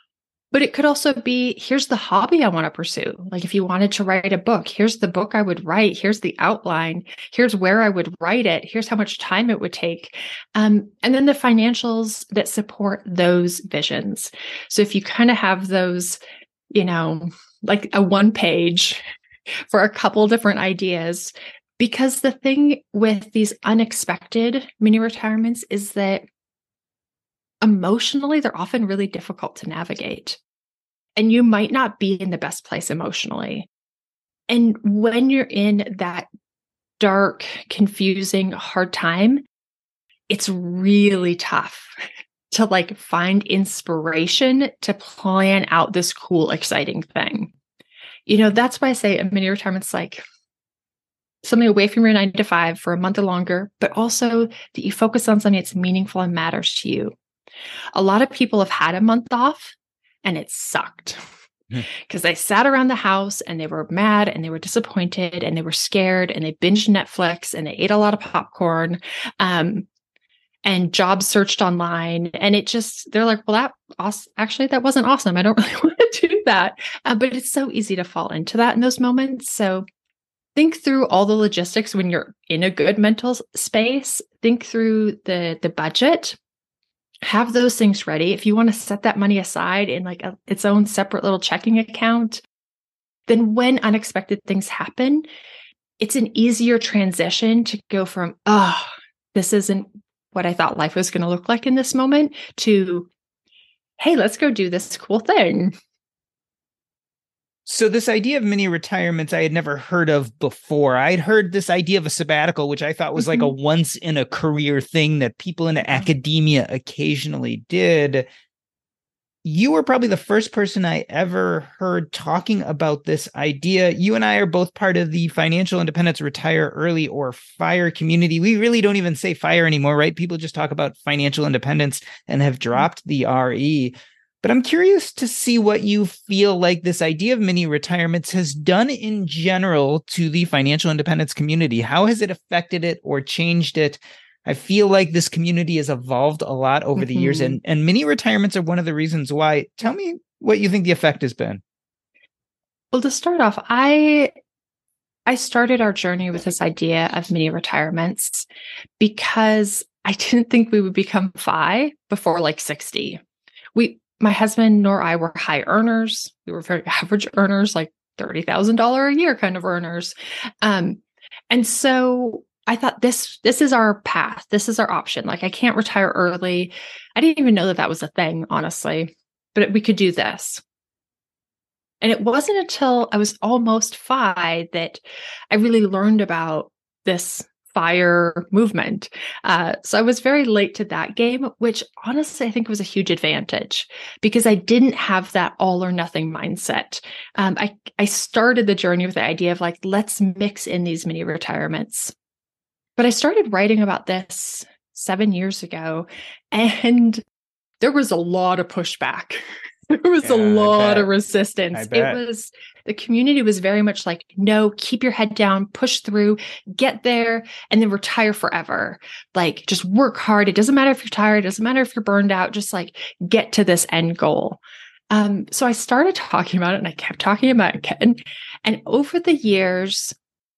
But it could also be, here's the hobby I want to pursue. Like if you wanted to write a book, here's the book I would write. Here's the outline. Here's where I would write it. Here's how much time it would take. Um, and then the financials that support those visions. So if you kind of have those, you know, like a one page for a couple different ideas, because the thing with these unexpected mini retirements is that emotionally, they're often really difficult to navigate. And you might not be in the best place emotionally. And when you're in that dark, confusing, hard time, it's really tough to like find inspiration to plan out this cool, exciting thing. You know, that's why I say a mini retirement's like something away from your nine to five for a month or longer, but also that you focus on something that's meaningful and matters to you. A lot of people have had a month off and it sucked because they sat around the house and they were mad and they were disappointed and they were scared and they binged Netflix and they ate a lot of popcorn um, and job searched online. And it just, they're like, well, that awesome. Actually, that wasn't awesome. I don't really want to do that. Uh, but it's so easy to fall into that in those moments. So think through all the logistics when you're in a good mental space. Think through the the budget. Have those things ready. If you want to set that money aside in like a, its own separate little checking account, then when unexpected things happen, it's an easier transition to go from, oh, this isn't what I thought life was going to look like in this moment to, hey, let's go do this cool thing. So this idea of mini retirements I had never heard of before. I'd heard this idea of a sabbatical, which I thought was mm-hmm. like a once in a career thing that people in mm-hmm. academia occasionally did. You were probably the first person I ever heard talking about this idea. You and I are both part of the Financial Independence Retire Early or FIRE community. We really don't even say FIRE anymore, right? People just talk about financial independence and have dropped the R E. But I'm curious to see what you feel like this idea of mini retirements has done in general to the financial independence community. How has it affected it or changed it? I feel like this community has evolved a lot over mm-hmm. the years, and, and mini retirements are one of the reasons why. Tell me what you think the effect has been. Well, to start off, I I started our journey with this idea of mini retirements because I didn't think we would become F I before like sixty. We My husband nor I were high earners. We were very average earners, like thirty thousand dollars a year kind of earners. Um, and so I thought this, this is our path. This is our option. Like I can't retire early. I didn't even know that that was a thing, honestly, but we could do this. And it wasn't until I was almost F I that I really learned about this FIRE movement. Uh, so I was very late to that game, which honestly I think was a huge advantage because I didn't have that all or nothing mindset. Um, I, I started the journey with the idea of like, let's mix in these mini retirements. But I started writing about this seven years ago, and there was a lot of pushback. There was yeah, a lot of resistance. It was, the community was very much like, no, keep your head down, push through, get there, and then retire forever. Like, just work hard. It doesn't matter if you're tired. It doesn't matter if you're burned out. Just like get to this end goal. Um, so I started talking about it and I kept talking about it again. And over the years,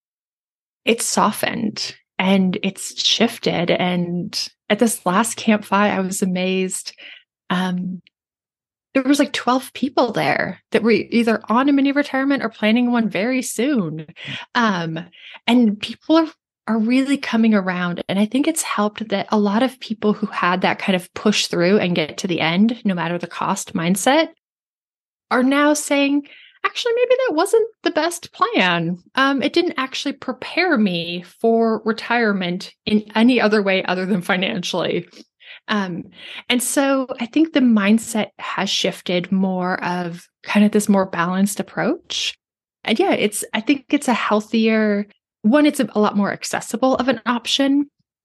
it's softened and it's shifted. And at this last Camp F I, I was amazed. Um, There was like twelve people there that were either on a mini retirement or planning one very soon. Um, and people are, are really coming around. And I think it's helped that a lot of people who had that kind of push through and get to the end, no matter the cost mindset, are now saying, actually, maybe that wasn't the best plan. Um, it didn't actually prepare me for retirement in any other way other than financially. Um, and so I think the mindset has shifted more of kind of this more balanced approach. And yeah, it's, I think it's a healthier one. It's a, a lot more accessible of an option.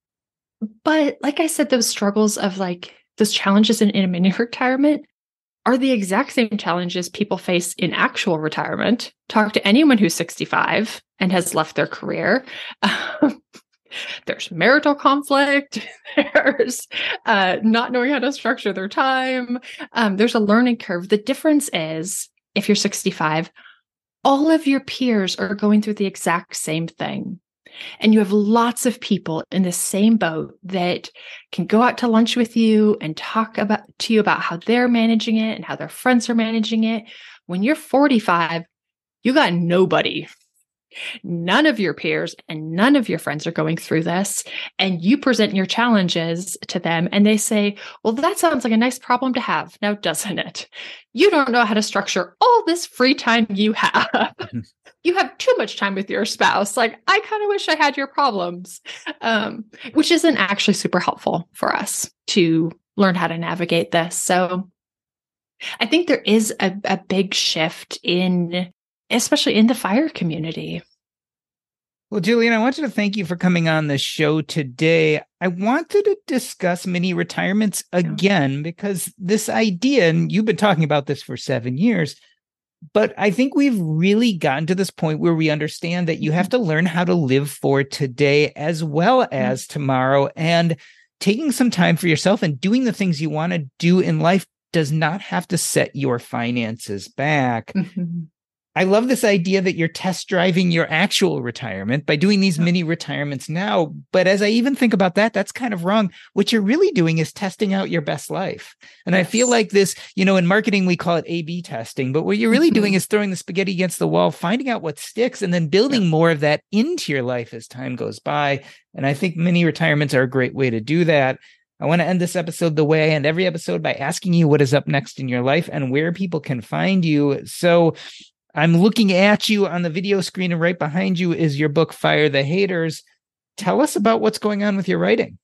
But like I said, those struggles of like those challenges in, in a mini retirement are the exact same challenges people face in actual retirement. Talk to anyone who's sixty-five and has left their career. There's marital conflict. There's uh, not knowing how to structure their time. Um, there's a learning curve. The difference is, if you're sixty-five, all of your peers are going through the exact same thing. And you have lots of people in the same boat that can go out to lunch with you and talk about to you about how they're managing it and how their friends are managing it. When you're forty-five, you got nobody. None of your peers and none of your friends are going through this. And you present your challenges to them and they say, well, that sounds like a nice problem to have. Now, doesn't it? You don't know how to structure all this free time you have. You have too much time with your spouse. Like, I kind of wish I had your problems, um, which isn't actually super helpful for us to learn how to navigate this. So I think there is a, a big shift in, especially in the FIRE community. Well, Jillian, I want you to thank you for coming on the show today. I wanted to discuss mini retirements again, because this idea, and you've been talking about this for seven years, but I think we've really gotten to this point where we understand that you have to learn how to live for today as well as tomorrow. And taking some time for yourself and doing the things you want to do in life does not have to set your finances back. Mm-hmm. I love this idea that you're test driving your actual retirement by doing these mini retirements now. But as I even think about that, that's kind of wrong. What you're really doing is testing out your best life. And yes. I feel like this, you know, in marketing, we call it A B testing. But what you're really mm-hmm. doing is throwing the spaghetti against the wall, finding out what sticks, and then building yeah. more of that into your life as time goes by. And I think mini retirements are a great way to do that. I want to end this episode the way I end every episode, by asking you what is up next in your life and where people can find you. So I'm looking at you on the video screen, and right behind you is your book, Fire the Haters. Tell us about what's going on with your writing.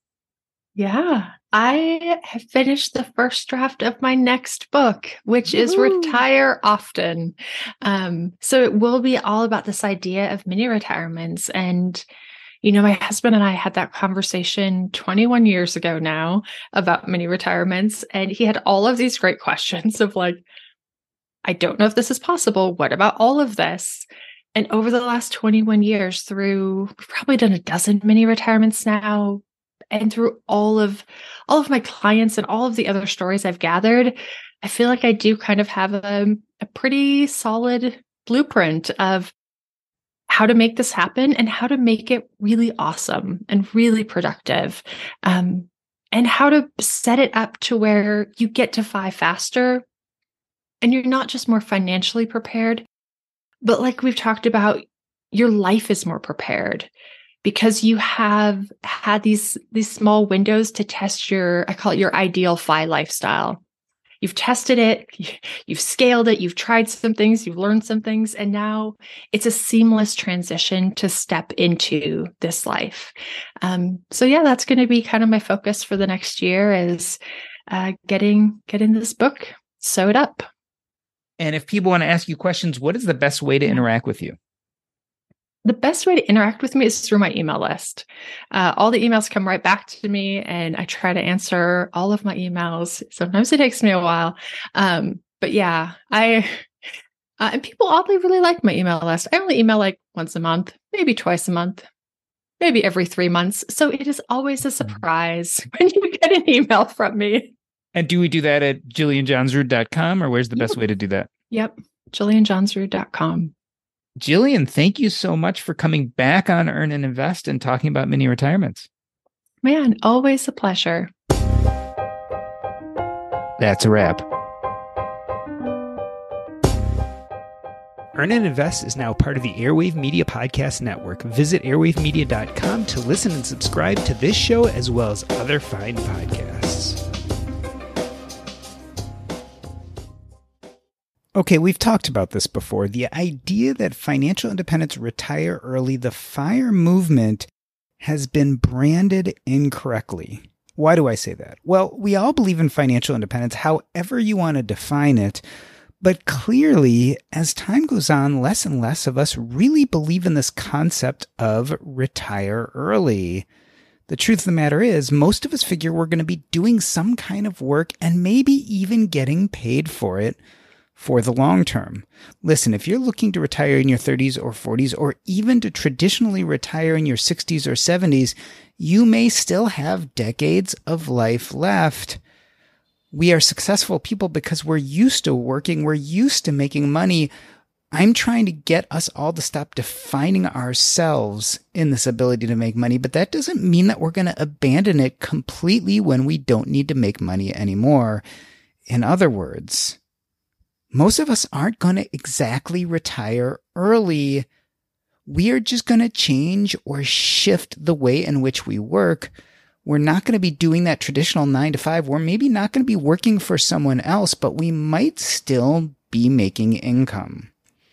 Yeah, I have finished the first draft of my next book, which is Ooh. Retire Often. Um, so it will be all about this idea of mini retirements. And, you know, my husband and I had that conversation twenty-one years ago now about mini retirements. And he had all of these great questions of like, I don't know if this is possible. What about all of this? And over the last twenty-one years, through, we've probably done a dozen mini retirements now, and through all of all of my clients and all of the other stories I've gathered, I feel like I do kind of have a, a pretty solid blueprint of how to make this happen and how to make it really awesome and really productive, um, and how to set it up to where you get to FI faster. And you're not just more financially prepared, but like we've talked about, your life is more prepared because you have had these, these small windows to test your, I call it your ideal FI lifestyle. You've tested it, you've scaled it, you've tried some things, you've learned some things, and now it's a seamless transition to step into this life. Um, so yeah, that's going to be kind of my focus for the next year, is uh, getting, getting this book sewed up. And if people want to ask you questions, what is the best way to interact with you? The best way to interact with me is through my email list. Uh, all the emails come right back to me, and I try to answer all of my emails. Sometimes it takes me a while. Um, but yeah, I, uh, and people oddly really like my email list. I only email like once a month, maybe twice a month, maybe every three months. So it is always a surprise when you get an email from me. And do we do that at Jillian Johnsrud dot com, or where's the best way to do that? Yep, Jillian Johnsrud dot com. Jillian, thank you so much for coming back on Earn and Invest and talking about mini retirements. Man, always a pleasure. That's a wrap. Earn and Invest is now part of the Airwave Media Podcast Network. Visit airwave media dot com to listen and subscribe to this show as well as other fine podcasts. Okay, we've talked about this before. The idea that financial independents retire early, the FIRE movement has been branded incorrectly. Why do I say that? Well, we all believe in financial independence, however you want to define it. But clearly, as time goes on, less and less of us really believe in this concept of retire early. The truth of the matter is, most of us figure we're going to be doing some kind of work and maybe even getting paid for it for the long term. Listen, if you're looking to retire in your thirties or forties, or even to traditionally retire in your sixties or seventies, you may still have decades of life left. We are successful people because we're used to working, we're used to making money. I'm trying to get us all to stop defining ourselves in this ability to make money, but that doesn't mean that we're going to abandon it completely when we don't need to make money anymore. In other words, most of us aren't going to exactly retire early. We are just going to change or shift the way in which we work. We're not going to be doing that traditional nine to five. We're maybe not going to be working for someone else, but we might still be making income.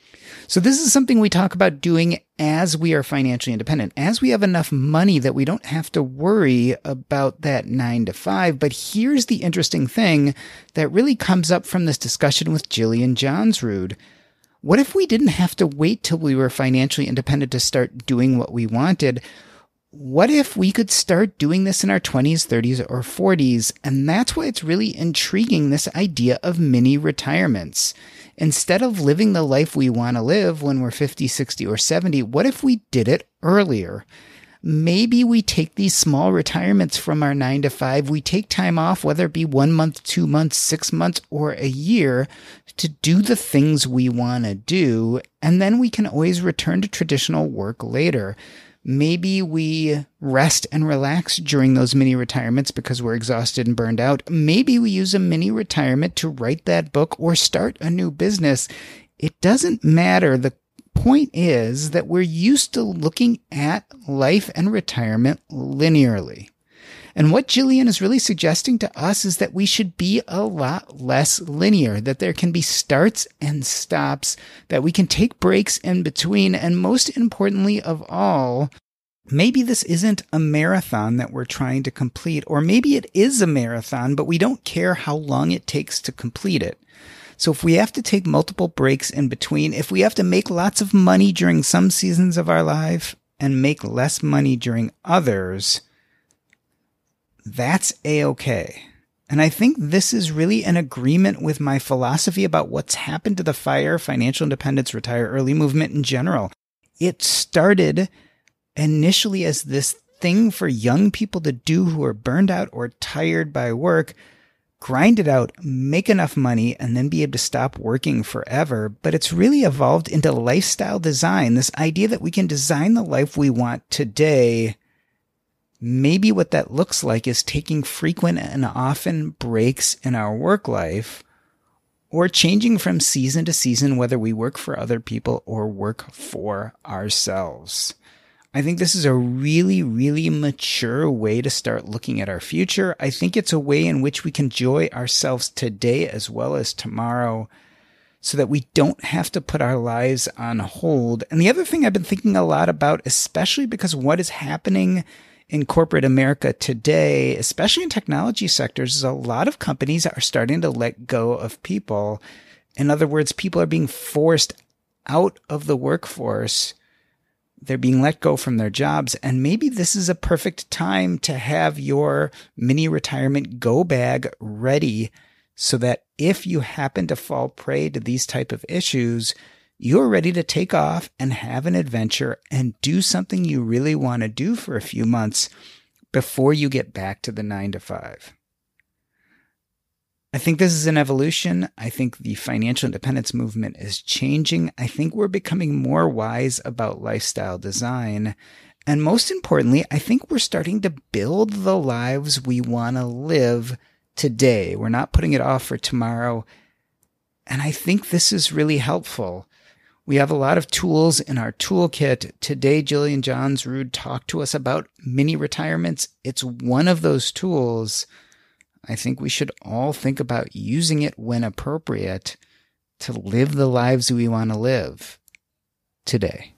So this is something we talk about doing as we are financially independent, as we have enough money that we don't have to worry about that nine to five. But here's the interesting thing that really comes up from this discussion with Jillian Johnsrud. What if we didn't have to wait till we were financially independent to start doing what we wanted? What if we could start doing this in our twenties, thirties, or forties? And that's why it's really intriguing, this idea of mini retirements. Instead of living the life we want to live when we're fifty, sixty, or seventy, what if we did it earlier? Maybe we take these small retirements from our nine to five. We take time off, whether it be one month, two months, six months, or a year, to do the things we want to do. And then we can always return to traditional work later. Maybe we rest and relax during those mini retirements because we're exhausted and burned out. Maybe we use a mini retirement to write that book or start a new business. It doesn't matter. The point is that we're used to looking at life and retirement linearly. And what Jillian is really suggesting to us is that we should be a lot less linear, that there can be starts and stops, that we can take breaks in between, and most importantly of all, maybe this isn't a marathon that we're trying to complete, or maybe it is a marathon, but we don't care how long it takes to complete it. So if we have to take multiple breaks in between, if we have to make lots of money during some seasons of our life and make less money during others, that's a-okay. And I think this is really an agreement with my philosophy about what's happened to the FIRE, Financial Independence Retire Early movement in general. It started initially as this thing for young people to do who are burned out or tired by work, grind it out, make enough money, and then be able to stop working forever. But it's really evolved into lifestyle design, this idea that we can design the life we want today. Maybe what that looks like is taking frequent and often breaks in our work life, or changing from season to season, whether we work for other people or work for ourselves. I think this is a really, really mature way to start looking at our future. I think it's a way in which we can enjoy ourselves today as well as tomorrow, so that we don't have to put our lives on hold. And the other thing I've been thinking a lot about, especially because what is happening in corporate America today, especially in technology sectors, is a lot of companies are starting to let go of people. In other words, people are being forced out of the workforce. They're being let go from their jobs. And maybe this is a perfect time to have your mini retirement go bag ready, so that if you happen to fall prey to these type of issues, you're ready to take off and have an adventure and do something you really want to do for a few months before you get back to the nine to five. I think this is an evolution. I think the financial independence movement is changing. I think we're becoming more wise about lifestyle design. And most importantly, I think we're starting to build the lives we want to live today. We're not putting it off for tomorrow. And I think this is really helpful. We have a lot of tools in our toolkit. Today, Jillian Johnsrud talked to us about mini retirements. It's one of those tools. I think we should all think about using it when appropriate to live the lives we want to live today.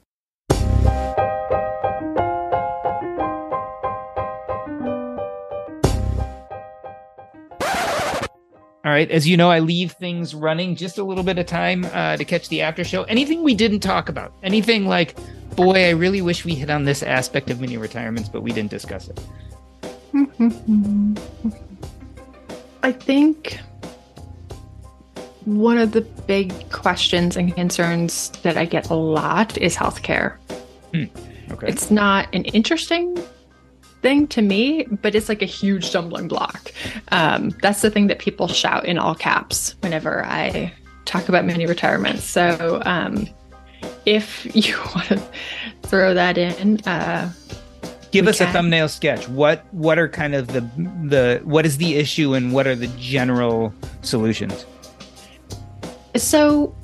All right. As you know, I leave things running just a little bit of time uh, to catch the after show. Anything we didn't talk about? Anything like, boy, I really wish we hit on this aspect of mini retirements, but we didn't discuss it. I think one of the big questions and concerns that I get a lot is healthcare. Hmm. Okay. It's not an interesting thing to me, but it's like a huge stumbling block. Um, that's the thing that people shout in all caps whenever I talk about mini retirements. So um, if you want to throw that in, uh, give us can. a thumbnail sketch. What what are kind of the the what is the issue and what are the general solutions? So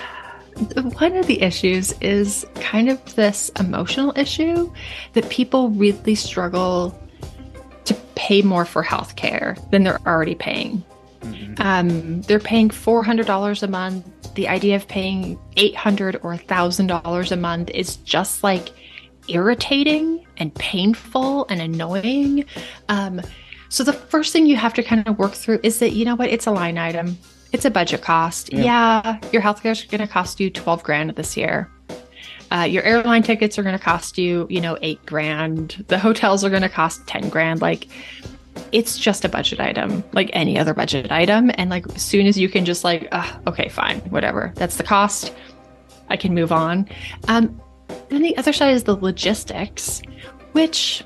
one of the issues is kind of this emotional issue that people really struggle to pay more for healthcare than they're already paying. Mm-hmm. Um, they're paying four hundred dollars a month. The idea of paying eight hundred dollars or one thousand dollars a month is just like irritating and painful and annoying. Um, so the first thing you have to kind of work through is that, you know what, it's a line item. It's a budget cost. Yeah, yeah your healthcare is going to cost you twelve grand this year. Uh, your airline tickets are going to cost you, you know, eight grand. The hotels are going to cost ten grand. Like, it's just a budget item, like any other budget item. And like, as soon as you can just like, uh, okay, fine, whatever. That's the cost. I can move on. Um, then the other side is the logistics, which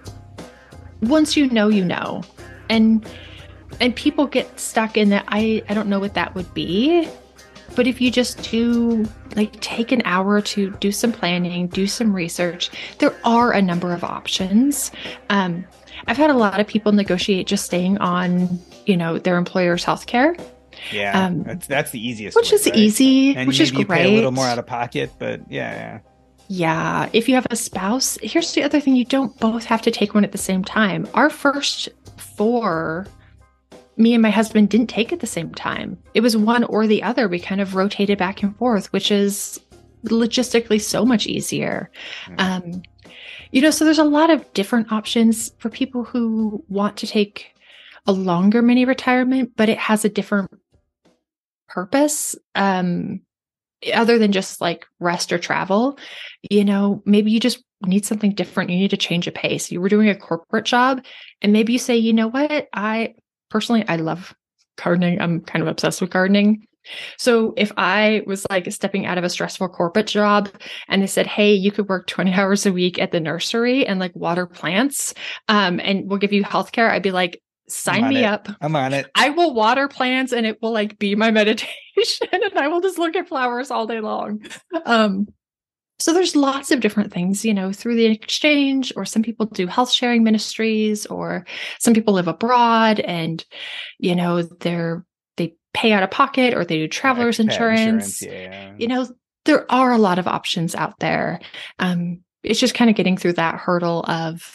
once you know, you know, and And people get stuck in that. I, I don't know what that would be. But if you just do, like, take an hour to do some planning, do some research, there are a number of options. Um, I've had a lot of people negotiate just staying on, you know, their employer's healthcare. Yeah, um, that's that's the easiest Which way, is right? easy, and which maybe is you great. pay a little more out of pocket, but yeah, yeah. Yeah. If you have a spouse, here's the other thing. You don't both have to take one at the same time. Our first four... me and my husband didn't take at the same time. It was one or the other. We kind of rotated back and forth, which is logistically so much easier. Mm-hmm. Um, you know, so there's a lot of different options for people who want to take a longer mini retirement, but it has a different purpose. Um, other than just like rest or travel, you know, maybe you just need something different. You need to change a pace. You were doing a corporate job and maybe you say, you know what, I, Personally, I love gardening. I'm kind of obsessed with gardening. So if I was like stepping out of a stressful corporate job and they said, hey, you could work twenty hours a week at the nursery and like water plants, um, and we'll give you healthcare, I'd be like, sign me it. up. I'm on it. I will water plants and it will like be my meditation and I will just look at flowers all day long. Um, So there's lots of different things, you know, through the exchange, or some people do health sharing ministries, or some people live abroad and, you know, they're, they pay out of pocket, or they do traveler's Expat insurance. insurance yeah. You know, there are a lot of options out there. Um, it's just kind of getting through that hurdle of,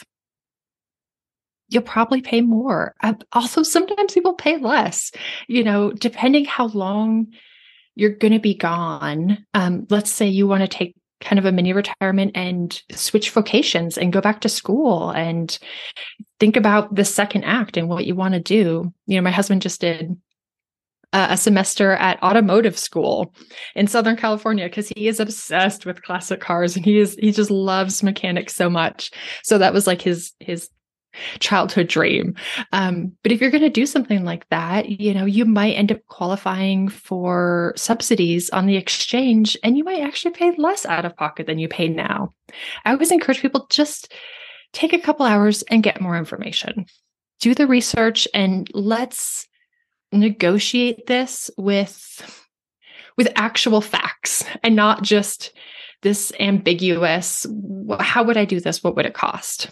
you'll probably pay more. Uh, also, sometimes people pay less, you know, depending how long you're going to be gone. Um, let's say you want to take kind of a mini retirement and switch vocations and go back to school and think about the second act and what you want to do. You know, my husband just did uh, a semester at automotive school in Southern California because he is obsessed with classic cars and he is, he just loves mechanics so much. So that was like his, his childhood dream. Um, but if you're going to do something like that, you know, you might end up qualifying for subsidies on the exchange and you might actually pay less out of pocket than you pay now. I always encourage people, just take a couple hours and get more information. Do the research and let's negotiate this with, with actual facts and not just this ambiguous, how would I do this? What would it cost?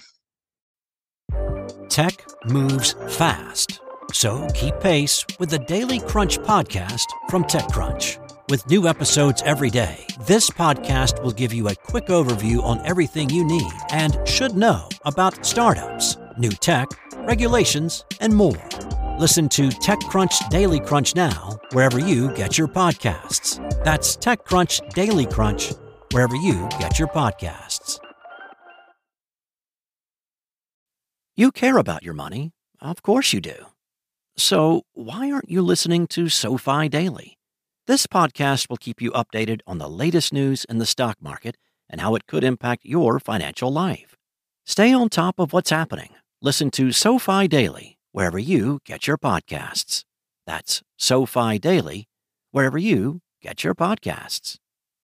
Tech moves fast, so keep pace with the Daily Crunch podcast from TechCrunch. With new episodes every day, this podcast will give you a quick overview on everything you need and should know about startups, new tech, regulations, and more. Listen to TechCrunch Daily Crunch now, wherever you get your podcasts. That's TechCrunch Daily Crunch, wherever you get your podcasts. You care about your money. Of course you do. So why aren't you listening to SoFi Daily? This podcast will keep you updated on the latest news in the stock market and how it could impact your financial life. Stay on top of what's happening. Listen to SoFi Daily wherever you get your podcasts. That's SoFi Daily, wherever you get your podcasts.